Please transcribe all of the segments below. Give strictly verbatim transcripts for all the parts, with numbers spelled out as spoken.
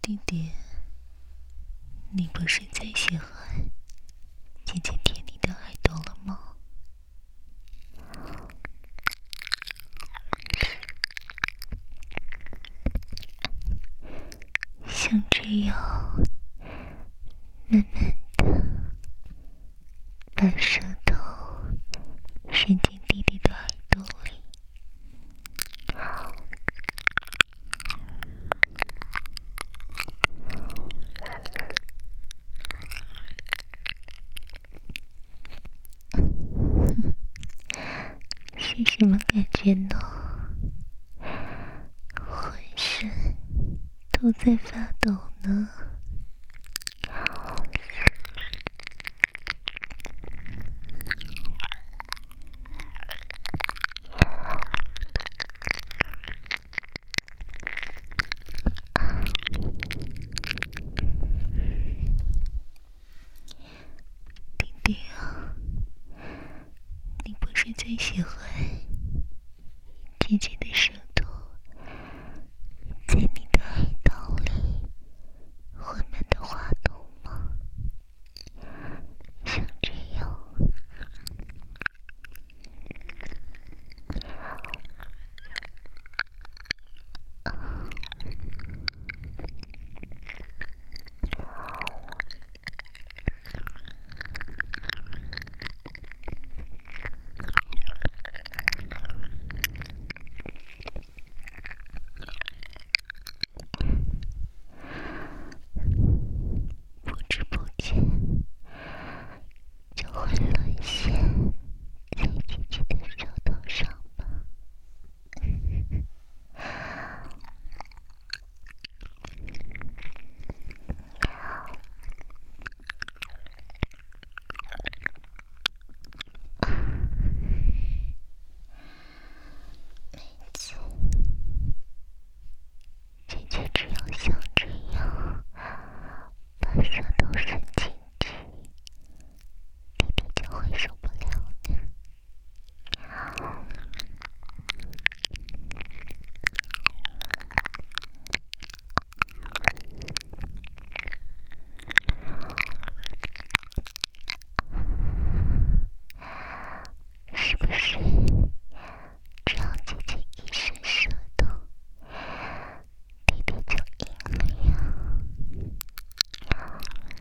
弟弟，你不是最喜欢姐姐舔你的耳朵了吗？像这样慢慢的把舌头伸进弟弟的耳朵里，是什么感觉呢？浑身都在发抖呢。弟弟啊，你不是最喜欢姐姐的舌头在你的耳道里缓慢的滑动吗？像这样不知不觉就会沦陷在姐姐的舌头上吧。每次姐姐只要像这样把舌头伸进去，弟弟就会受不了的。是不是只要姐姐一伸舌头，弟弟就硬了呀？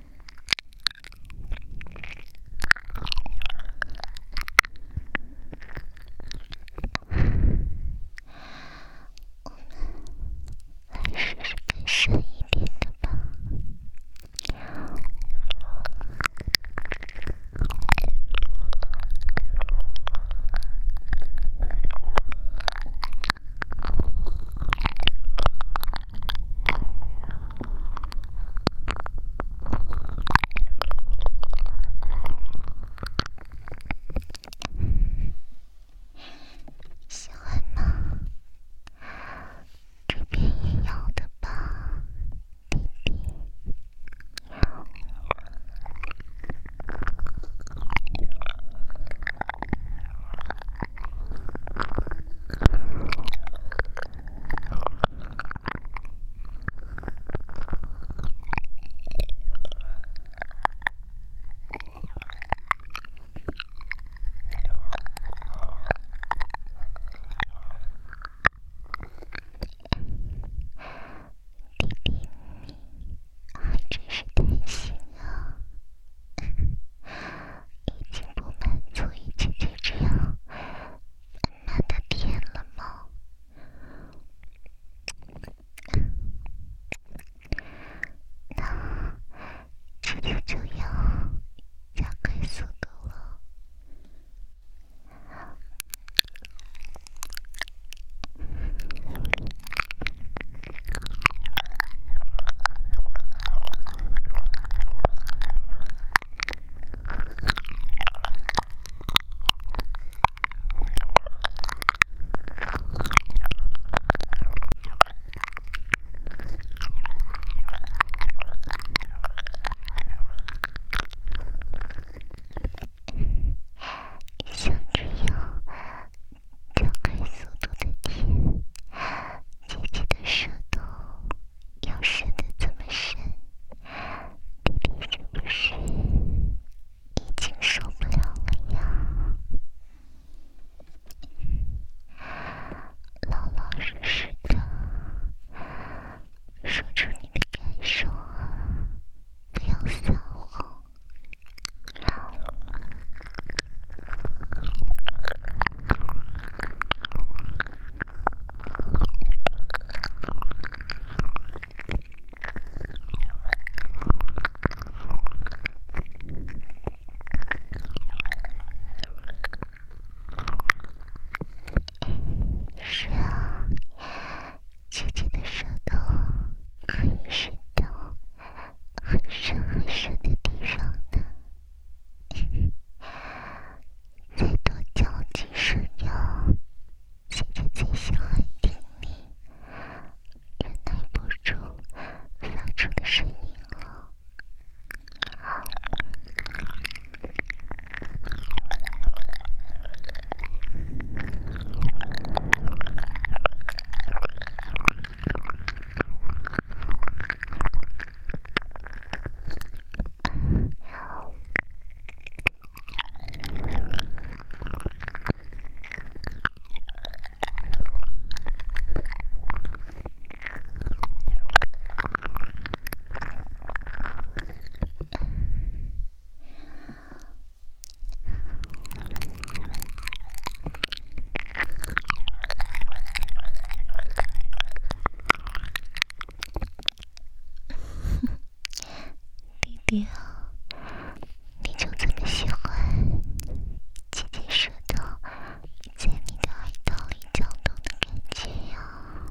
弟啊，你就这么喜欢姐姐舌头在你的耳道里搅动的感觉呀？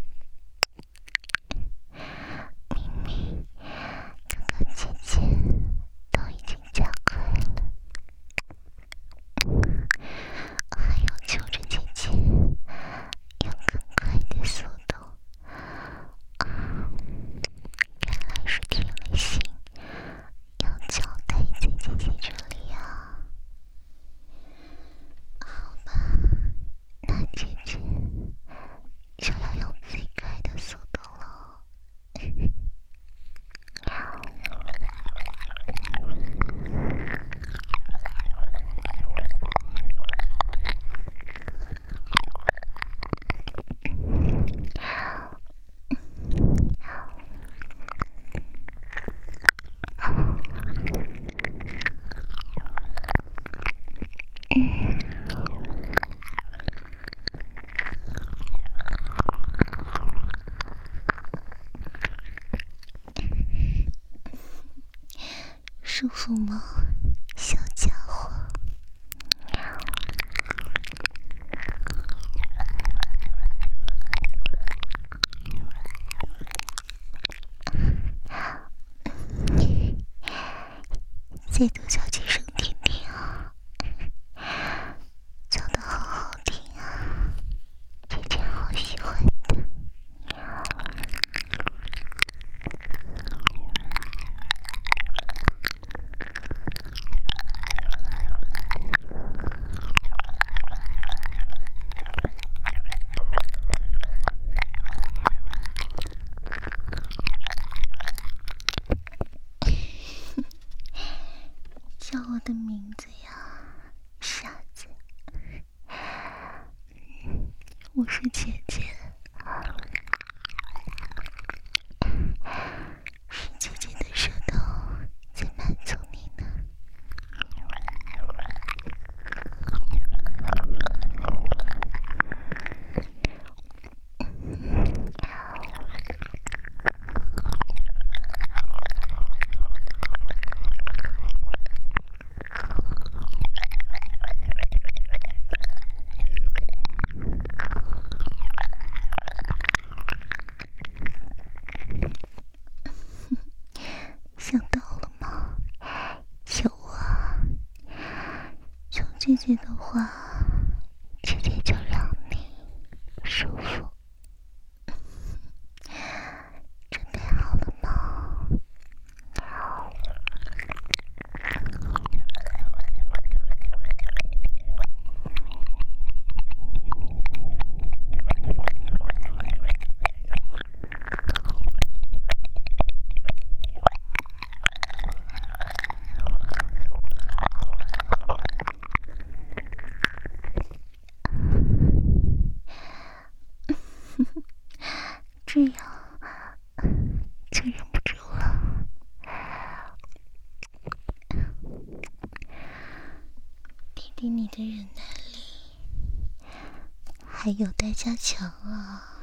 明明刚刚姐姐都已经加快了，还要求着姐姐用更快的速度。原来是铁了心要交代在姐姐这里啊。好吧，那姐姐就要用最快的速度了。舒服吗，小家伙？再多叫几声听听啊，叫得好好听啊，姐姐好喜欢的。叫我的名字呀，傻子。我是姐姐，是姐姐的舌头在满足你呢。想到了吗？有啊，有姐姐的话，姐姐就让你舒服。准备好了吗？这样就忍不住了。弟弟，你的忍耐力还有待加强啊。